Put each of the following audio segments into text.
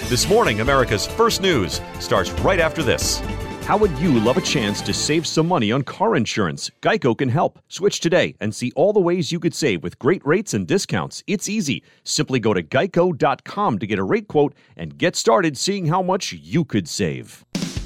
This morning, America's First News starts right after this. How would you love a chance to save some money on car insurance? Geico can help. Switch today and see all the ways you could save with great rates and discounts. It's easy. Simply go to geico.com to get a rate quote and get started seeing how much you could save.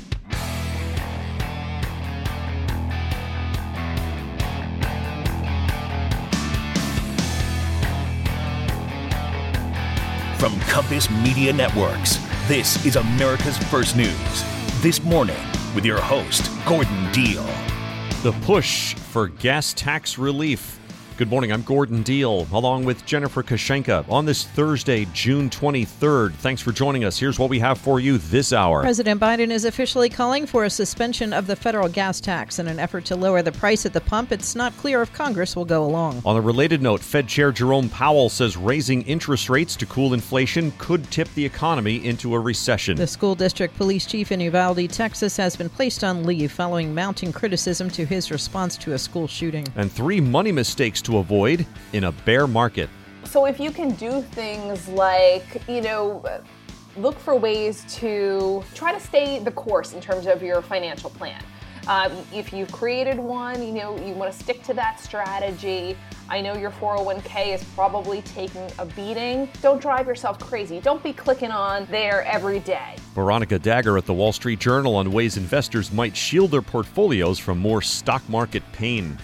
From Compass Media Networks, this is America's First News. This morning, with your host, Gordon Deal. The push for gas tax relief. Good morning, I'm Gordon Deal, along with Jennifer Kashenka on this Thursday, June 23rd. Thanks for joining us. Here's what we have for you this hour. President Biden is officially calling for a suspension of the federal gas tax in an effort to lower the price at the pump. It's not clear if Congress will go along. On a related note, Fed Chair Jerome Powell says raising interest rates to cool inflation could tip the economy into a recession. The school district police chief in Uvalde, Texas, has been placed on leave following mounting criticism to his response to a school shooting. And 3 money mistakes to avoid in a bear market. So if you can do things like, look for ways to try to stay the course in terms of your financial plan. If you've created one, you want to stick to that strategy. I know your 401k is probably taking a beating. Don't drive yourself crazy. Don't be clicking on there every day. Veronica Dagher at the Wall Street Journal on ways investors might shield their portfolios from more stock market pain.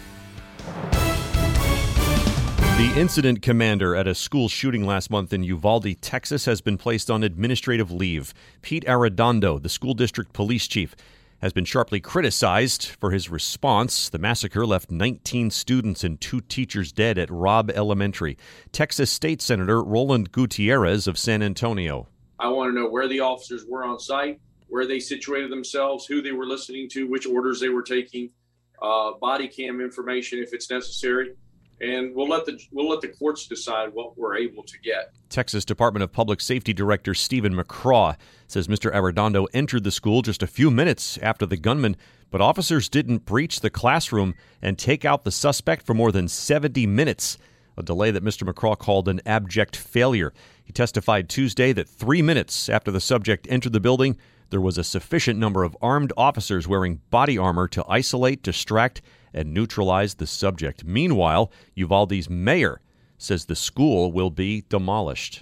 The incident commander at a school shooting last month in Uvalde, Texas, has been placed on administrative leave. Pete Arredondo, the school district police chief, has been sharply criticized for his response. The massacre left 19 students and 2 teachers dead at Robb Elementary. Texas State Senator Roland Gutierrez of San Antonio. I want to know where the officers were on site, where they situated themselves, who they were listening to, which orders they were taking, body cam information if it's necessary. And we'll let the courts decide what we're able to get. Texas Department of Public Safety Director Stephen McCraw says Mr. Arredondo entered the school just a few minutes after the gunman, but officers didn't breach the classroom and take out the suspect for more than 70 minutes, a delay that Mr. McCraw called an abject failure. He testified Tuesday that 3 minutes after the subject entered the building, there was a sufficient number of armed officers wearing body armor to isolate, distract, and neutralize the subject. Meanwhile, Uvalde's mayor says the school will be demolished.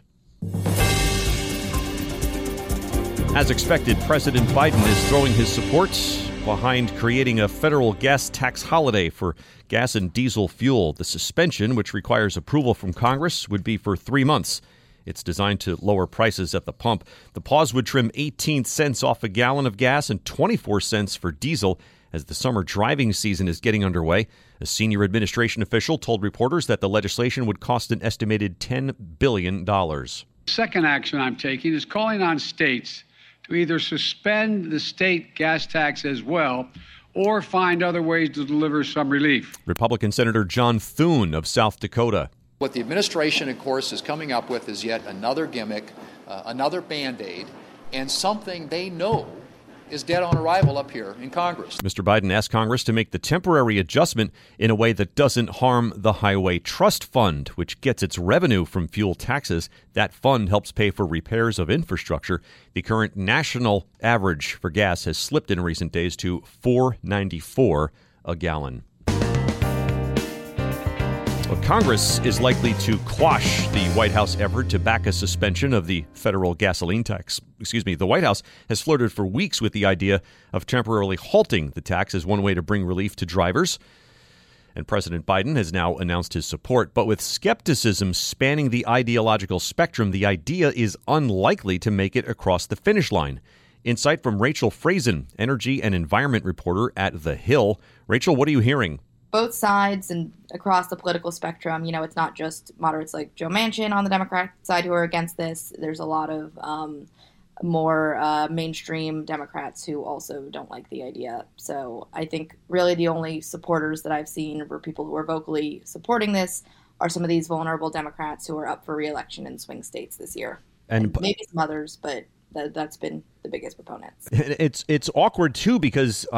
As expected, President Biden is throwing his support behind creating a federal gas tax holiday for gas and diesel fuel. The suspension, which requires approval from Congress, would be for 3 months. It's designed to lower prices at the pump. The pause would trim 18 cents off a gallon of gas and 24 cents for diesel as the summer driving season is getting underway. A senior administration official told reporters that the legislation would cost an estimated $10 billion. Second action I'm taking is calling on states to either suspend the state gas tax as well or find other ways to deliver some relief. Republican Senator John Thune of South Dakota. What the administration, of course, is coming up with is yet another gimmick, another Band-Aid, and something they know is dead on arrival up here in Congress. Mr. Biden asked Congress to make the temporary adjustment in a way that doesn't harm the Highway Trust Fund, which gets its revenue from fuel taxes. That fund helps pay for repairs of infrastructure. The current national average for gas has slipped in recent days to $4.94 a gallon. Well, Congress is likely to quash the White House effort to back a suspension of the federal gasoline tax. The White House has flirted for weeks with the idea of temporarily halting the tax as one way to bring relief to drivers. And President Biden has now announced his support. But with skepticism spanning the ideological spectrum, the idea is unlikely to make it across the finish line. Insight from Rachel Frazen, energy and environment reporter at The Hill. Rachel, what are you hearing? Both sides and across the political spectrum, it's not just moderates like Joe Manchin on the Democrat side who are against this. There's a lot of more mainstream Democrats who also don't like the idea. So I think really the only supporters that I've seen were people who are vocally supporting this are some of these vulnerable Democrats who are up for re-election in swing states this year. And maybe some others, but that's been the biggest proponents. It's awkward, too, because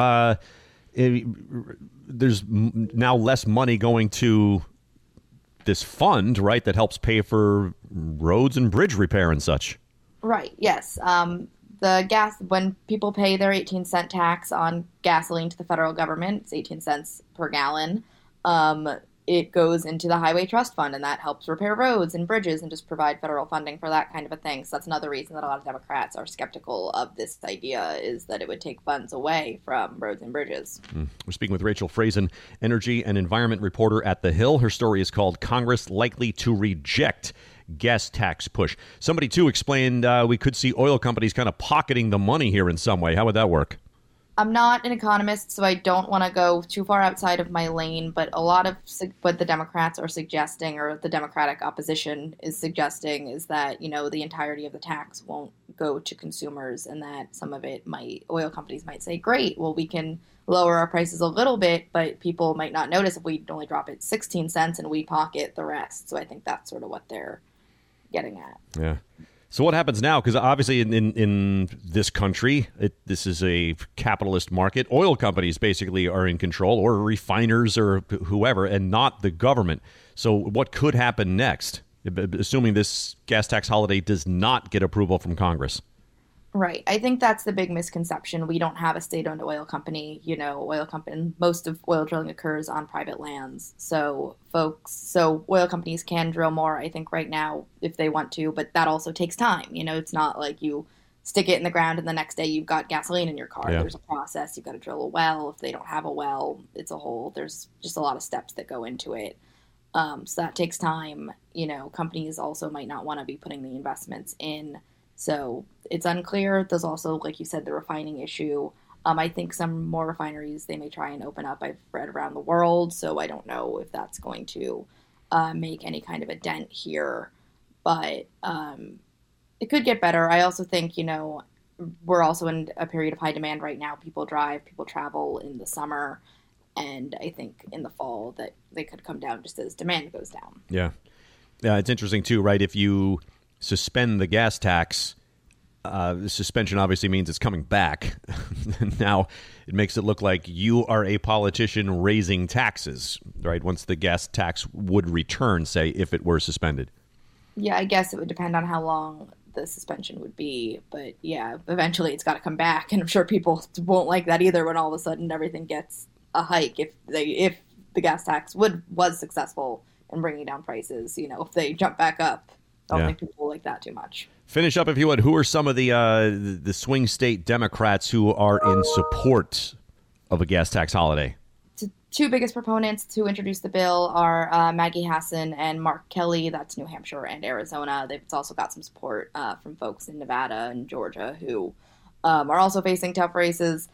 there's now less money going to this fund, right, that helps pay for roads and bridge repair and such. Right, yes. When people pay their 18-cent tax on gasoline to the federal government, it's 18 cents per gallon, it goes into the Highway Trust Fund, and that helps repair roads and bridges and just provide federal funding for that kind of a thing. So that's another reason that a lot of Democrats are skeptical of this idea, is that it would take funds away from roads and bridges. We're speaking with Rachel Frazen, energy and environment reporter at The Hill. Her story is called Congress Likely to Reject Gas Tax Push. Somebody, too, explained we could see oil companies kind of pocketing the money here in some way. How would that work? I'm not an economist, so I don't want to go too far outside of my lane, but a lot of what the Democrats are suggesting, or the Democratic opposition is suggesting, is that, the entirety of the tax won't go to consumers, and that some of it oil companies might say, great, well, we can lower our prices a little bit, but people might not notice if we only drop it 16 cents and we pocket the rest. So I think that's sort of what they're getting at. Yeah. So what happens now? Because obviously in this country, this is a capitalist market. Oil companies basically are in control, or refiners or whoever, and not the government. So what could happen next, assuming this gas tax holiday does not get approval from Congress? Right. I think that's the big misconception. We don't have a state-owned oil company. Most of oil drilling occurs on private lands. So oil companies can drill more, I think, right now if they want to, but that also takes time. It's not like you stick it in the ground and the next day you've got gasoline in your car. Yeah. There's a process. You've got to drill a well. If they don't have a well, there's just a lot of steps that go into it. So that takes time. Companies also might not want to be putting the investments in. So it's unclear. There's also, like you said, the refining issue. I think some more refineries they may try and open up. I've read around the world, so I don't know if that's going to make any kind of a dent here. But it could get better. I also think, we're also in a period of high demand right now. People travel in the summer. And I think in the fall that they could come down just as demand goes down. Yeah. Yeah, it's interesting, too, right? If you suspend the gas tax, the suspension obviously means it's coming back. Now it makes it look like you are a politician raising taxes, right? Once the gas tax would return, say, if it were suspended. Yeah, I guess it would depend on how long the suspension would be. But yeah, eventually it's got to come back. And I'm sure people won't like that either when all of a sudden everything gets a hike if the gas tax was successful in bringing down prices. If they jump back up. I don't think people like that too much. Finish up, if you would. Who are some of the swing state Democrats who are in support of a gas tax holiday? The two biggest proponents to introduce the bill are Maggie Hassan and Mark Kelly. That's New Hampshire and Arizona. They've also got some support from folks in Nevada and Georgia who are also facing tough races.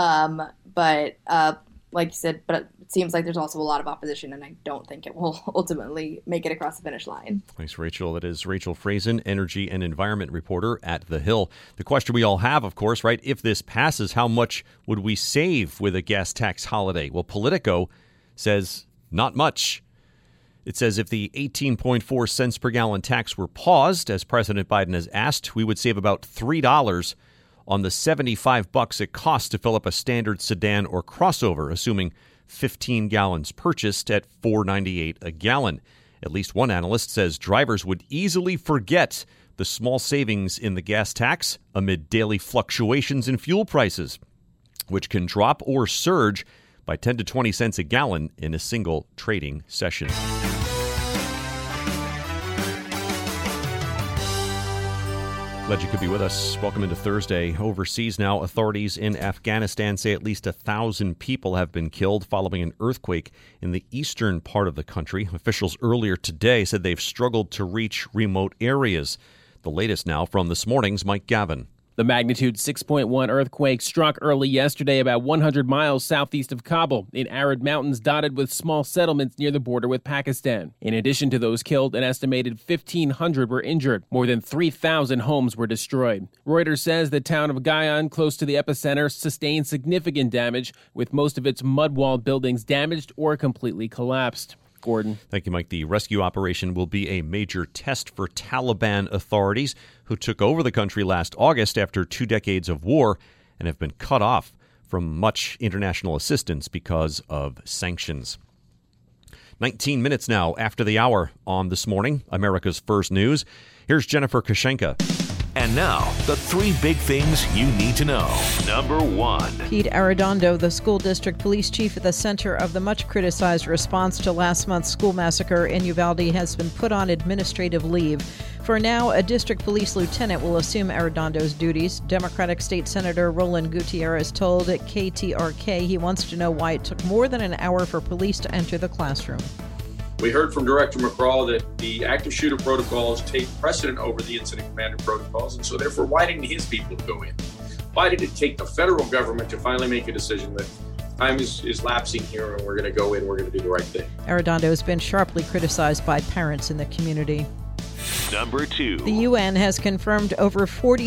But like you said, but it seems like there's also a lot of opposition, and I don't think it will ultimately make it across the finish line. Thanks, Rachel. That is Rachel Frazen, energy and environment reporter at The Hill. The question we all have, of course, right, if this passes, how much would we save with a gas tax holiday? Well, Politico says not much. It says if the 18.4 cents per gallon tax were paused, as President Biden has asked, we would save about $3 on the $75 it costs to fill up a standard sedan or crossover, assuming 15 gallons purchased at $4.98 a gallon. At least one analyst says drivers would easily forget the small savings in the gas tax amid daily fluctuations in fuel prices, which can drop or surge by 10 to 20 cents a gallon in a single trading session. Glad you could be with us. Welcome into Thursday. Overseas now, authorities in Afghanistan say at least 1,000 people have been killed following an earthquake in the eastern part of the country. Officials earlier today said they've struggled to reach remote areas. The latest now from this morning's Mike Gavin. The magnitude 6.1 earthquake struck early yesterday about 100 miles southeast of Kabul in arid mountains dotted with small settlements near the border with Pakistan. In addition to those killed, an estimated 1,500 were injured. More than 3,000 homes were destroyed. Reuters says the town of Gayan, close to the epicenter, sustained significant damage, with most of its mud-walled buildings damaged or completely collapsed. Gordon. Thank you, Mike. The rescue operation will be a major test for Taliban authorities who took over the country last August after 2 decades of war and have been cut off from much international assistance because of sanctions. 19 minutes now after the hour on This Morning, America's First News. Here's Jennifer Kushenka. And now, the 3 big things you need to know. Number 1. Pete Arredondo, the school district police chief at the center of the much-criticized response to last month's school massacre in Uvalde, has been put on administrative leave. For now, a district police lieutenant will assume Arredondo's duties. Democratic State Senator Roland Gutierrez told KTRK he wants to know why it took more than an hour for police to enter the classroom. We heard from Director McCraw that the active shooter protocols take precedent over the incident commander protocols, and so therefore, why didn't his people go in? Why did it take the federal government to finally make a decision that time is lapsing here and we're going to go in, we're going to do the right thing? Arredondo has been sharply criticized by parents in the community. Number 2. The UN has confirmed over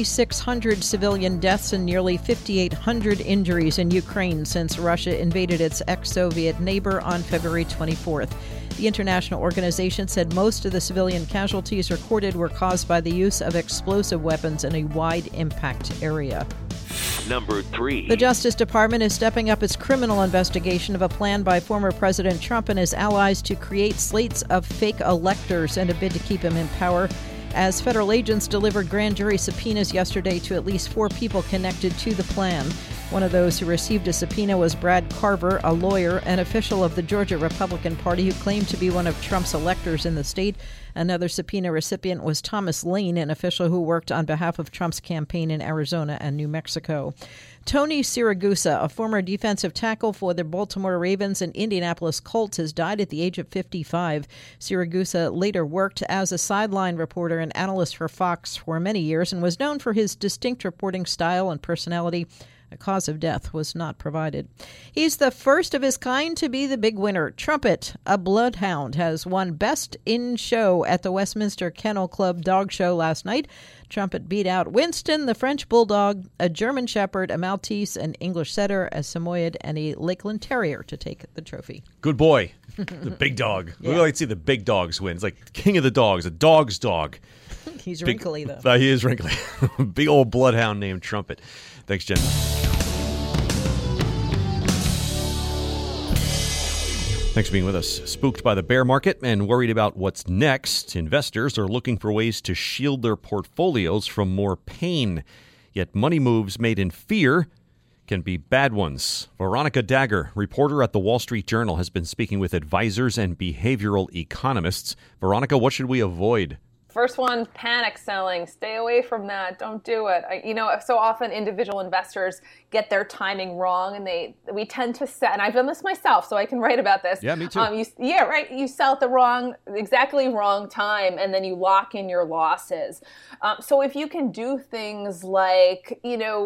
4,600 civilian deaths and nearly 5,800 injuries in Ukraine since Russia invaded its ex-Soviet neighbor on February 24th. The international organization said most of the civilian casualties recorded were caused by the use of explosive weapons in a wide impact area. Number 3. The Justice Department is stepping up its criminal investigation of a plan by former President Trump and his allies to create slates of fake electors in a bid to keep him in power, as federal agents delivered grand jury subpoenas yesterday to at least 4 people connected to the plan. One of those who received a subpoena was Brad Carver, a lawyer, an official of the Georgia Republican Party who claimed to be one of Trump's electors in the state. Another subpoena recipient was Thomas Lane, an official who worked on behalf of Trump's campaign in Arizona and New Mexico. Tony Siragusa, a former defensive tackle for the Baltimore Ravens and Indianapolis Colts, has died at the age of 55. Siragusa later worked as a sideline reporter and analyst for Fox for many years and was known for his distinct reporting style and personality. A cause of death was not provided. He's the first of his kind to be the big winner. Trumpet, a bloodhound, has won Best in Show at the Westminster Kennel Club Dog Show last night. Trumpet beat out Winston, the French Bulldog, a German Shepherd, a Maltese, an English Setter, a Samoyed, and a Lakeland Terrier to take the trophy. Good boy. The big dog. Yeah. We like to see the big dogs win. It's like king of the dogs, a dog's dog. He's wrinkly, though. He is wrinkly. Big old bloodhound named Trumpet. Thanks, Jen. Thanks for being with us. Spooked by the bear market and worried about what's next, investors are looking for ways to shield their portfolios from more pain. Yet money moves made in fear can be bad ones. Veronica Dagher, reporter at the Wall Street Journal, has been speaking with advisors and behavioral economists. Veronica, what should we avoid? First one, panic selling. Stay away from that. Don't do it. So often individual investors get their timing wrong, and we tend to set, and I've done this myself, so I can write about this. Yeah, me too. You sell at the exactly wrong time, and then you lock in your losses. So if you can do things like,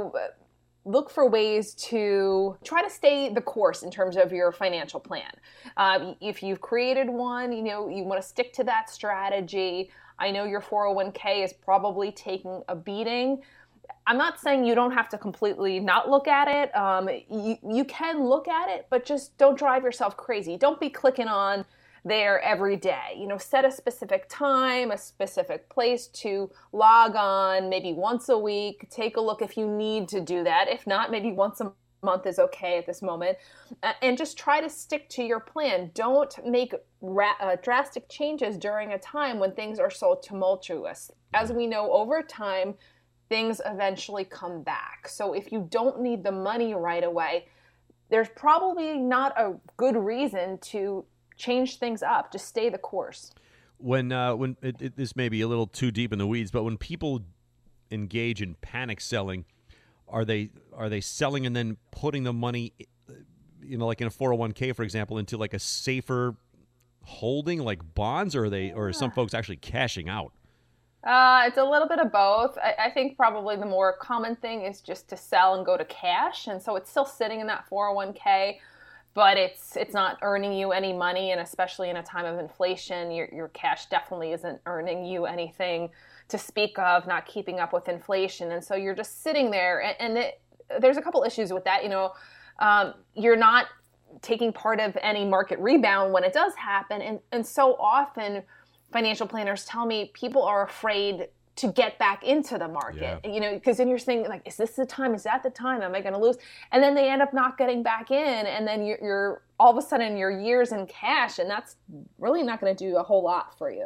look for ways to try to stay the course in terms of your financial plan. If you've created one, you want to stick to that strategy. I know your 401k is probably taking a beating. I'm not saying you don't have to completely not look at it. You can look at it, but just don't drive yourself crazy. Don't be clicking on there every day. Set a specific time, a specific place to log on, maybe once a week. Take a look if you need to do that. If not, maybe once a month is okay at this moment, and just try to stick to your plan. Don't make drastic changes during a time when things are so tumultuous. As we know, over time, things eventually come back. So if you don't need the money right away, there's probably not a good reason to change things up. Just stay the course. When this may be a little too deep in the weeds, but when people engage in panic selling, Are they selling and then putting the money, like in a 401k, for example, into like a safer holding, like bonds, or are some folks actually cashing out? It's a little bit of both. I think probably the more common thing is just to sell and go to cash, and so it's still sitting in that 401k, but it's not earning you any money, and especially in a time of inflation, your cash definitely isn't earning you anything to speak of, not keeping up with inflation. And so you're just sitting there, and there's a couple issues with that. You're not taking part of any market rebound when it does happen. And so often financial planners tell me people are afraid to get back into the market, because then you're thinking like, is this the time? Is that the time? Am I going to lose? And then they end up not getting back in. And then you're all of a sudden your year's in cash, and that's really not going to do a whole lot for you.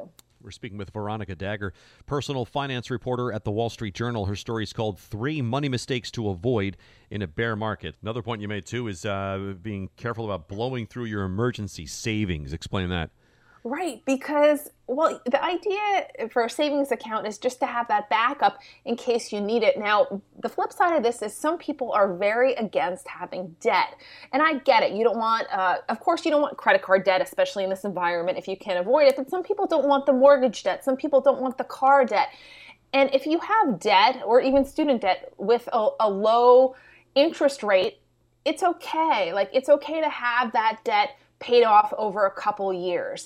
We're speaking with Veronica Dagher, personal finance reporter at the Wall Street Journal. Her story is called 3 Money Mistakes to Avoid in a Bear Market. Another point you made, too, is being careful about blowing through your emergency savings. Explain that. Right, because, well, the idea for a savings account is just to have that backup in case you need it. Now, the flip side of this is some people are very against having debt. And I get it. You don't want, of course, you don't want credit card debt, especially in this environment if you can avoid it. But some people don't want the mortgage debt. Some people don't want the car debt. And if you have debt or even student debt with a low interest rate, it's okay. Like, it's okay to have that debt paid off over a couple years.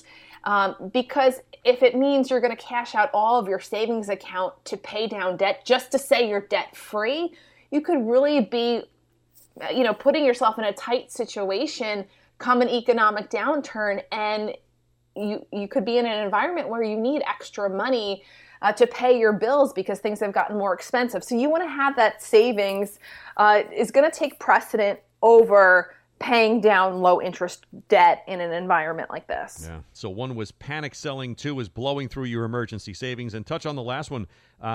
Because if it means you're going to cash out all of your savings account to pay down debt just to say you're debt free, you could really be, putting yourself in a tight situation come an economic downturn, and you could be in an environment where you need extra money to pay your bills because things have gotten more expensive. So you want to have that savings is going to take precedent over paying down low interest debt in an environment like this. Yeah. So one was panic selling, 2 was blowing through your emergency savings, and touch on the last one,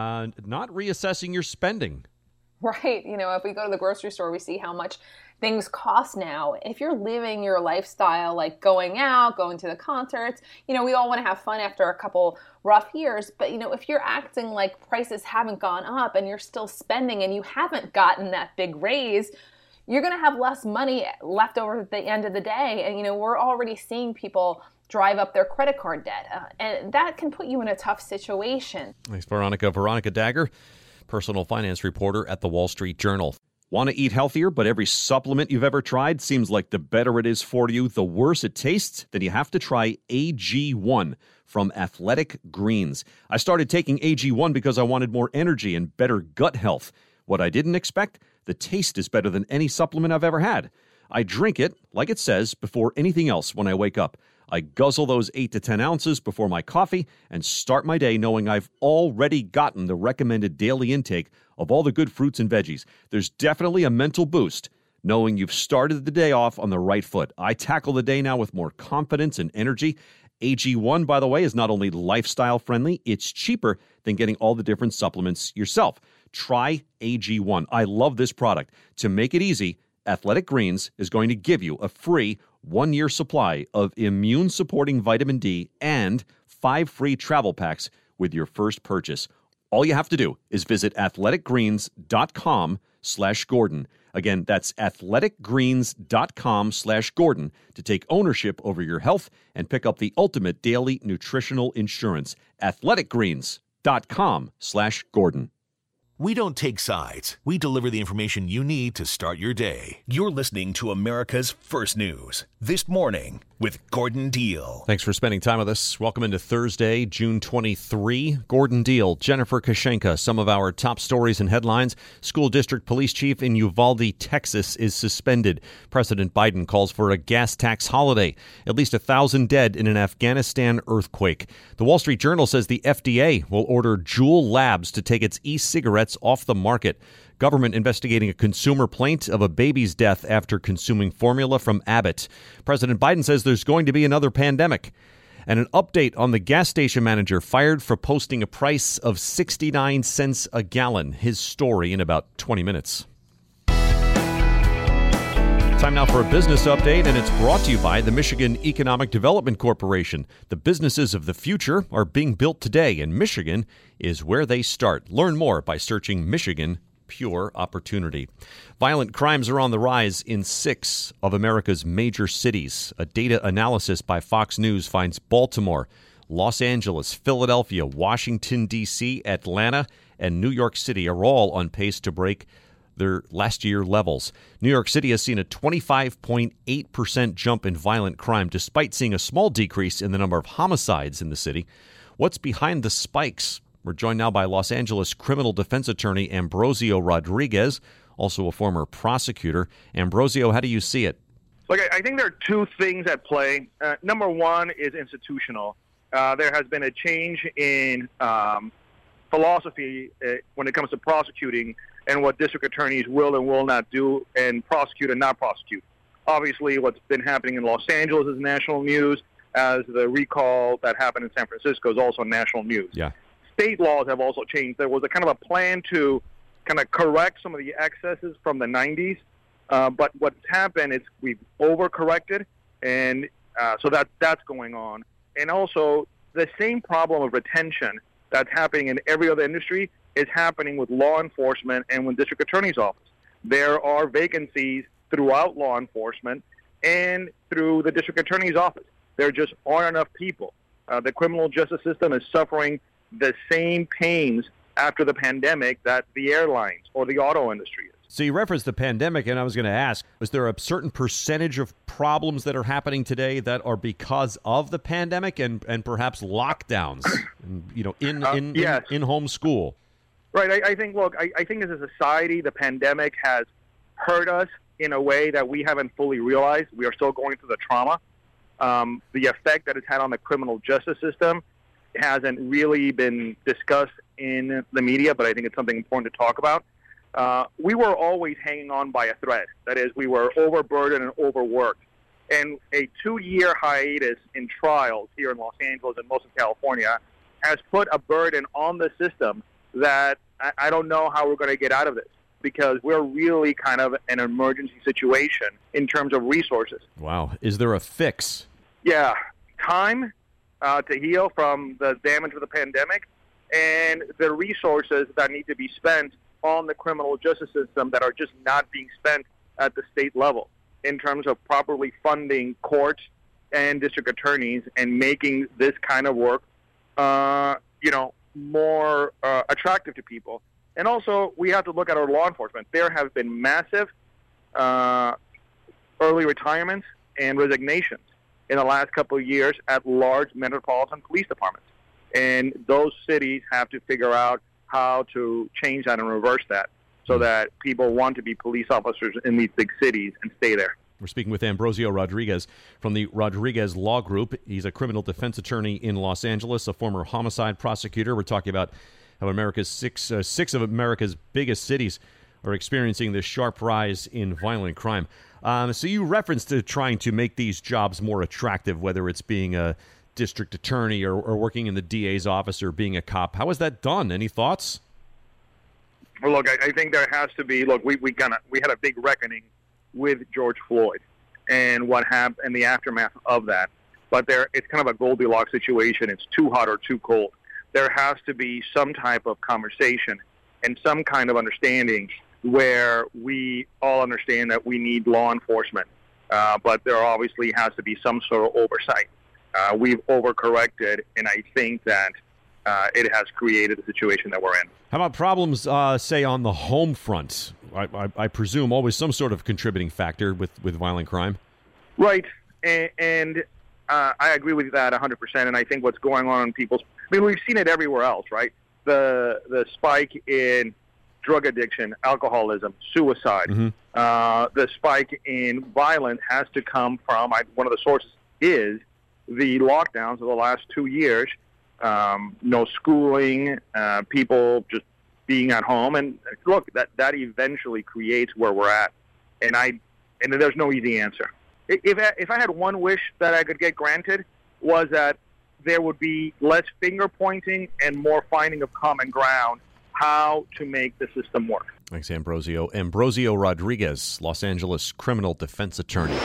not reassessing your spending. Right. If we go to the grocery store, we see how much things cost now. If you're living your lifestyle, like going out, going to the concerts, we all want to have fun after a couple rough years. But, if you're acting like prices haven't gone up and you're still spending and you haven't gotten that big raise, you're going to have less money left over at the end of the day. And, we're already seeing people drive up their credit card debt. And that can put you in a tough situation. Thanks, Veronica. Veronica Dagher, personal finance reporter at the Wall Street Journal. Want to eat healthier, but every supplement you've ever tried seems like the better it is for you, the worse it tastes? Then you have to try AG1 from Athletic Greens. I started taking AG1 because I wanted more energy and better gut health. What I didn't expect? The taste is better than any supplement I've ever had. I drink it, like it says, before anything else when I wake up. I guzzle those 8 to 10 ounces before my coffee and start my day knowing I've already gotten the recommended daily intake of all the good fruits and veggies. There's definitely a mental boost knowing you've started the day off on the right foot. I tackle the day now with more confidence and energy. AG1, by the way, is not only lifestyle friendly, it's cheaper than getting all the different supplements yourself. Try AG1. I love this product. To make it easy, Athletic Greens is going to give you a free 1-year supply of immune-supporting vitamin D and 5 free travel packs with your first purchase. All you have to do is visit athleticgreens.com/Gordon. Again, that's athleticgreens.com/Gordon to take ownership over your health and pick up the ultimate daily nutritional insurance. athleticgreens.com/Gordon. We don't take sides. We deliver the information you need to start your day. You're listening to America's First News. This Morning with Gordon Deal. Thanks for spending time with us. Welcome into Thursday, June 23. Gordon Deal, Jennifer Kashenka, some of our top stories and headlines. School district police chief in Uvalde, Texas is suspended. President Biden calls for a gas tax holiday. At least 1,000 dead in an Afghanistan earthquake. The Wall Street Journal says the FDA will order Juul Labs to take its e-cigarettes off the market. Government investigating a consumer plaint of a baby's death after consuming formula from Abbott. President Biden says there's going to be another pandemic. And an update on the gas station manager fired for posting a price of 69 cents a gallon. His story in about 20 minutes. Time now for a business update, and it's brought to you by the Michigan Economic Development Corporation. The businesses of the future are being built today, and Michigan is where they start. Learn more by searching Michigan Pure Opportunity. Violent crimes are on the rise in 6 of America's major cities. A data analysis by Fox News finds Baltimore, Los Angeles, Philadelphia, Washington, D.C., Atlanta, and New York City are all on pace to break their last year levels. New York City has seen a 25.8% jump in violent crime, despite seeing a small decrease in the number of homicides in the city. What's behind the spikes? We're joined now by Los Angeles criminal defense attorney Ambrosio Rodriguez, also a former prosecutor. Ambrosio, how do you see it? Look, I think there are 2 things at play. Number one is institutional. There has been a change in philosophy when it comes to prosecuting and what district attorneys will and will not do and prosecute and not prosecute. Obviously, what's been happening in Los Angeles is national news. as the recall that happened in San Francisco is also national news. Yeah. State laws have also changed. There was a kind of a plan to kind of correct some of the excesses from the 90s, but what's happened is we've overcorrected, and so that's going on. And also, the same problem of retention that's happening in every other industry is happening with law enforcement and with district attorney's office. There are vacancies throughout law enforcement and through the district attorney's office. There just aren't enough people. The criminal justice system is suffering the same pains after the pandemic that the airlines or the auto industry is. So you referenced the pandemic, and I was going to ask, is there a certain percentage of problems that are happening today that are because of the pandemic and perhaps lockdowns, in home school? Right. I think as a society, the pandemic has hurt us in a way that we haven't fully realized. We are still going through the trauma. The effect that it's had on the criminal justice system hasn't really been discussed in the media, but I think it's something important to talk about. We were always hanging on by a thread. That is, we were overburdened and overworked. And a 2-year hiatus in trials here in Los Angeles and most of California has put a burden on the system that I don't know how we're going to get out of this, because we're really kind of an emergency situation in terms of resources. Wow. Is there a fix? Yeah. Time to heal from the damage of the pandemic, and the resources that need to be spent on the criminal justice system that are just not being spent at the state level in terms of properly funding courts and district attorneys and making this kind of work, more attractive to people. And also, we have to look at our law enforcement. There have been massive early retirements and resignations in the last couple of years at large metropolitan police departments. And those cities have to figure out how to change that and reverse that so that people want to be police officers in these big cities and stay there. We're speaking with Ambrosio Rodriguez from the Rodriguez Law Group. He's a criminal defense attorney in Los Angeles, a former homicide prosecutor. We're talking about how America's six of America's biggest cities are experiencing this sharp rise in violent crime. So you referenced trying to make these jobs more attractive, whether it's being a district attorney or working in the DA's office or being a cop. How is that done? Any thoughts? Well, look, I think there has to be. Look, we had a big reckoning with George Floyd and what happened and the aftermath of that. But it's kind of a Goldilocks situation. It's too hot or too cold. There has to be some type of conversation and some kind of understanding where we all understand that we need law enforcement, but there obviously has to be some sort of oversight. We've overcorrected, and I think that it has created the situation that we're in. How about problems, say, on the home front? I presume always some sort of contributing factor with violent crime. Right, and I agree with that 100%, and I think what's going on in people's... I mean, we've seen it everywhere else, right? The spike in drug addiction, alcoholism, suicide, the spike in violence has to come from, one of the sources is the lockdowns of the last 2 years, no schooling, people just being at home. And look, that eventually creates where we're at. And there's no easy answer. If I had one wish that I could get granted was that there would be less finger pointing and more finding of common ground how to make the system work. Thanks, Ambrosio. Ambrosio Rodriguez, Los Angeles criminal defense attorney.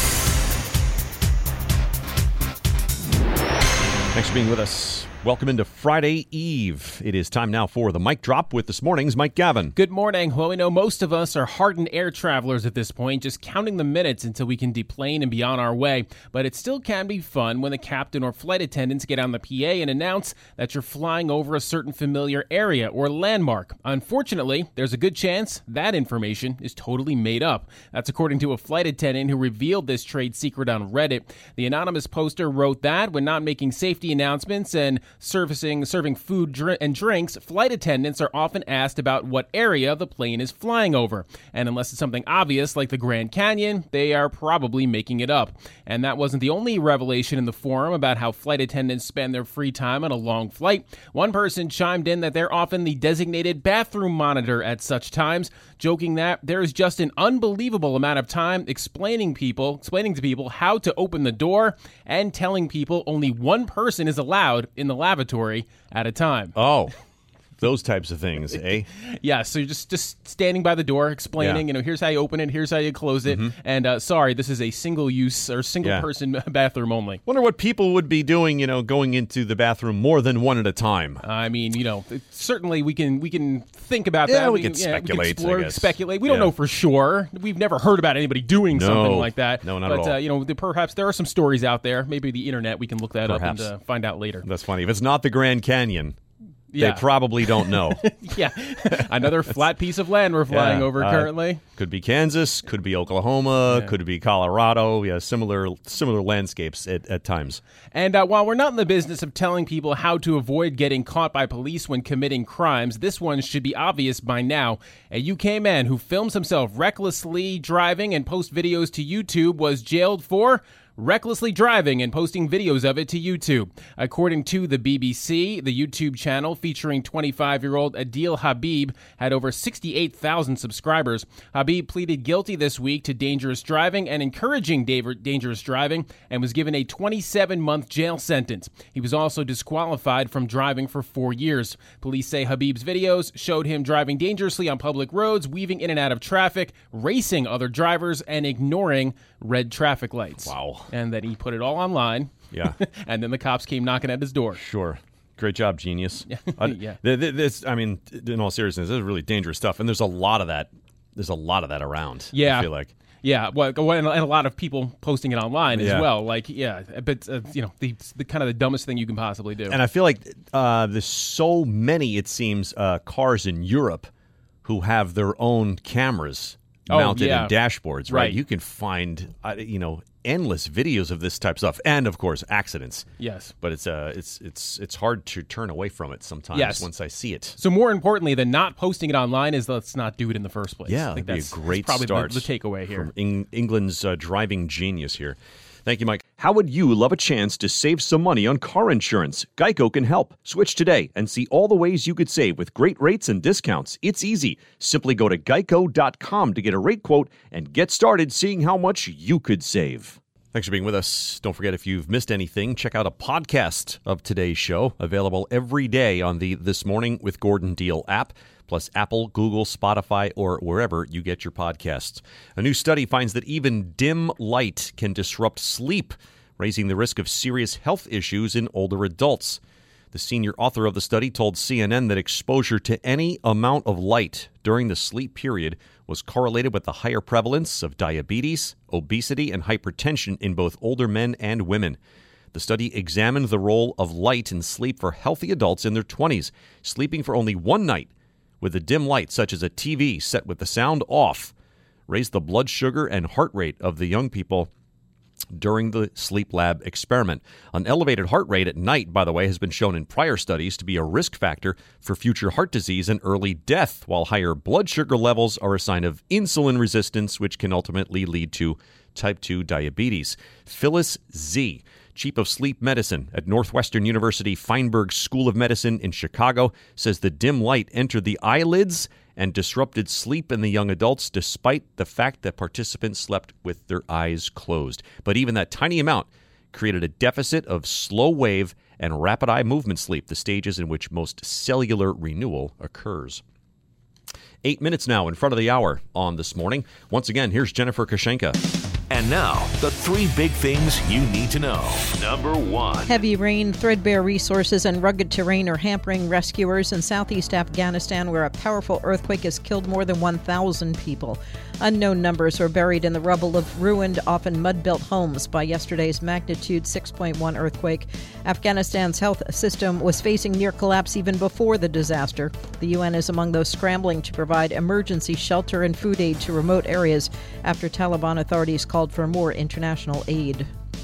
Thanks for being with us. Welcome into Friday Eve. It is time now for the Mic Drop with this morning's Mike Gavin. Good morning. Well, we know most of us are hardened air travelers at this point, just counting the minutes until we can deplane and be on our way. But it still can be fun when the captain or flight attendants get on the PA and announce that you're flying over a certain familiar area or landmark. Unfortunately, there's a good chance that information is totally made up. That's according to a flight attendant who revealed this trade secret on Reddit. The anonymous poster wrote that when not making safety announcements and serving food and drinks, flight attendants are often asked about what area the plane is flying over. And unless it's something obvious like the Grand Canyon, they are probably making it up. And that wasn't the only revelation in the forum about how flight attendants spend their free time on a long flight. One person chimed in that they're often the designated bathroom monitor at such times, joking that there is just an unbelievable amount of time explaining to people how to open the door and telling people only one person is allowed in the lavatory at a time. Oh, those types of things, eh? Yeah, so you're just standing by the door explaining, here's how you open it, here's how you close it, and sorry, this is a single-use or single-person bathroom only. Wonder what people would be doing, going into the bathroom more than one at a time. I mean, certainly we can think about that. We can speculate, we can explore, I guess. speculate. We don't know for sure. We've never heard about anybody doing something like that. No, not at all. Perhaps there are some stories out there. Maybe the internet, we can look that up and find out later. That's funny. If it's not the Grand Canyon, they probably don't know. Yeah. Another flat piece of land we're flying over currently. Could be Kansas, could be Oklahoma, could be Colorado. Yeah, similar landscapes at times. And while we're not in the business of telling people how to avoid getting caught by police when committing crimes, this one should be obvious by now. A UK man who films himself recklessly driving and posts videos to YouTube was jailed for recklessly driving and posting videos of it to YouTube. According to the BBC, the YouTube channel featuring 25-year-old Adil Habib had over 68,000 subscribers. Habib pleaded guilty this week to dangerous driving and encouraging dangerous driving and was given a 27-month jail sentence. He was also disqualified from driving for 4 years. Police say Habib's videos showed him driving dangerously on public roads, weaving in and out of traffic, racing other drivers, and ignoring red traffic lights. Wow. And then he put it all online. Yeah. And then the cops came knocking at his door. Sure. Great job, genius. Yeah. In all seriousness, this is really dangerous stuff. And there's a lot of that. There's a lot of that around. Yeah. I feel like. Yeah, well, and a lot of people posting it online as well. But the kind of the dumbest thing you can possibly do. And I feel like there's so many, it seems, cars in Europe who have their own cameras mounted in dashboards, right? You can find, endless videos of this type of stuff, and of course accidents. Yes, but it's hard to turn away from it sometimes once I see it. So more importantly than not posting it online is let's not do it in the first place. Yeah, I think that's a great probably start. The takeaway here from England's driving genius here. Thank you, Mike. How would you love a chance to save some money on car insurance? Geico can help. Switch today and see all the ways you could save with great rates and discounts. It's easy. Simply go to geico.com to get a rate quote and get started seeing how much you could save. Thanks for being with us. Don't forget, if you've missed anything, check out a podcast of today's show, available every day on the This Morning with Gordon Deal app, plus Apple, Google, Spotify, or wherever you get your podcasts. A new study finds that even dim light can disrupt sleep, raising the risk of serious health issues in older adults. The senior author of the study told CNN that exposure to any amount of light during the sleep period was correlated with the higher prevalence of diabetes, obesity, and hypertension in both older men and women. The study examined the role of light in sleep for healthy adults in their 20s, sleeping for only one night with a dim light, such as a TV set with the sound off, raised the blood sugar and heart rate of the young people during the sleep lab experiment. An elevated heart rate at night, by the way, has been shown in prior studies to be a risk factor for future heart disease and early death, while higher blood sugar levels are a sign of insulin resistance, which can ultimately lead to type 2 diabetes. Phyllis Z., Chief of Sleep Medicine at Northwestern University Feinberg School of Medicine in Chicago, says the dim light entered the eyelids and disrupted sleep in the young adults, despite the fact that participants slept with their eyes closed. But even that tiny amount created a deficit of slow wave and rapid eye movement sleep, the stages in which most cellular renewal occurs. 8 minutes now in front of the hour on This Morning. Once again, here's Jennifer Kushenka. And now, the 3 big things you need to know. Number 1. Heavy rain, threadbare resources, and rugged terrain are hampering rescuers in southeast Afghanistan, where a powerful earthquake has killed more than 1,000 people. Unknown numbers are buried in the rubble of ruined, often mud-built homes by yesterday's magnitude 6.1 earthquake. Afghanistan's health system was facing near collapse even before the disaster. The UN is among those scrambling to provide emergency shelter and food aid to remote areas after Taliban authorities called for more international aid.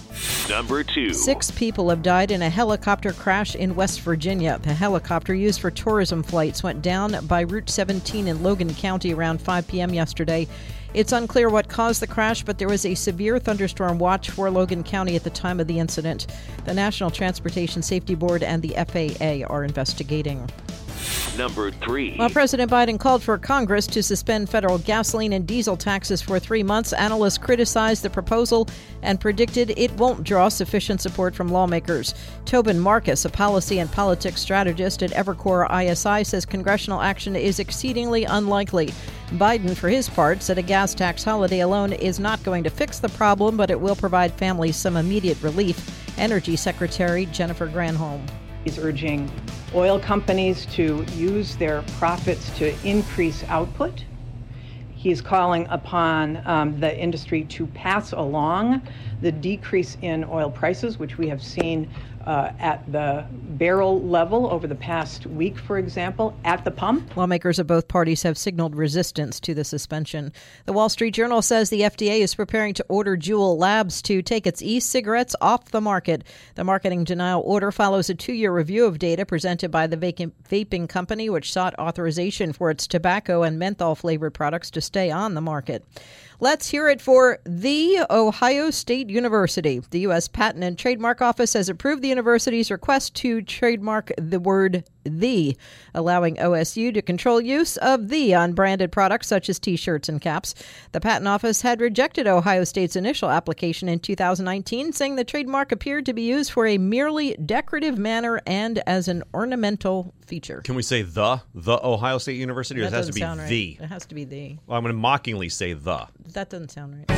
Number 2. 6 people have died in a helicopter crash in West Virginia. The helicopter used for tourism flights went down by Route 17 in Logan County around 5 p.m. yesterday. It's unclear what caused the crash, but there was a severe thunderstorm watch for Logan County at the time of the incident. The National Transportation Safety Board and the FAA are investigating. Number 3. While President Biden called for Congress to suspend federal gasoline and diesel taxes for 3 months, analysts criticized the proposal and predicted it won't draw sufficient support from lawmakers. Tobin Marcus, a policy and politics strategist at Evercore ISI, says congressional action is exceedingly unlikely. Biden, for his part, said a gas tax holiday alone is not going to fix the problem, but it will provide families some immediate relief. Energy Secretary Jennifer Granholm. He's urging oil companies to use their profits to increase output. He's calling upon the industry to pass along the decrease in oil prices, which we have seen at the barrel level over the past week, for example, at the pump. Lawmakers of both parties have signaled resistance to the suspension. The Wall Street Journal says the FDA is preparing to order Juul Labs to take its e-cigarettes off the market. The marketing denial order follows a 2-year review of data presented by the vaping company, which sought authorization for its tobacco and menthol-flavored products to stay on the market. Let's hear it for The Ohio State University. The U.S. Patent and Trademark Office has approved the university's request to trademark the word "the," allowing OSU to control use of "the" on branded products such as T-shirts and caps. The Patent Office had rejected Ohio State's initial application in 2019, saying the trademark appeared to be used for a merely decorative manner and as an ornamental feature. Can we say the Ohio State University, or does it have to be right. the? It has to be the. Well, I'm going to mockingly say the. That doesn't sound right.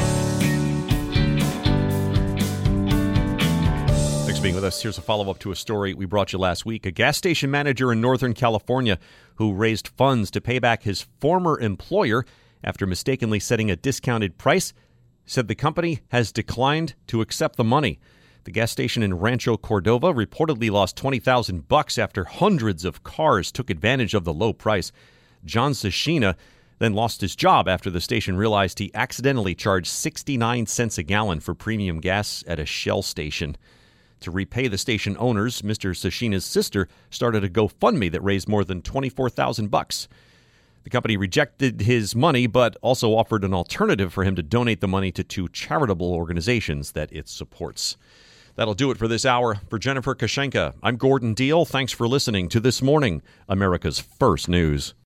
Thanks for being with us. Here's a follow-up to a story we brought you last week. A gas station manager in Northern California who raised funds to pay back his former employer after mistakenly setting a discounted price said the company has declined to accept the money. The gas station in Rancho Cordova reportedly lost $20,000 after hundreds of cars took advantage of the low price. John Sashina then lost his job after the station realized he accidentally charged 69 cents a gallon for premium gas at a Shell station. To repay the station owners, Mr. Sashina's sister started a GoFundMe that raised more than $24,000. The company rejected his money, but also offered an alternative for him to donate the money to 2 charitable organizations that it supports. That'll do it for this hour. For Jennifer Kashenka, I'm Gordon Deal. Thanks for listening to This Morning, America's First News.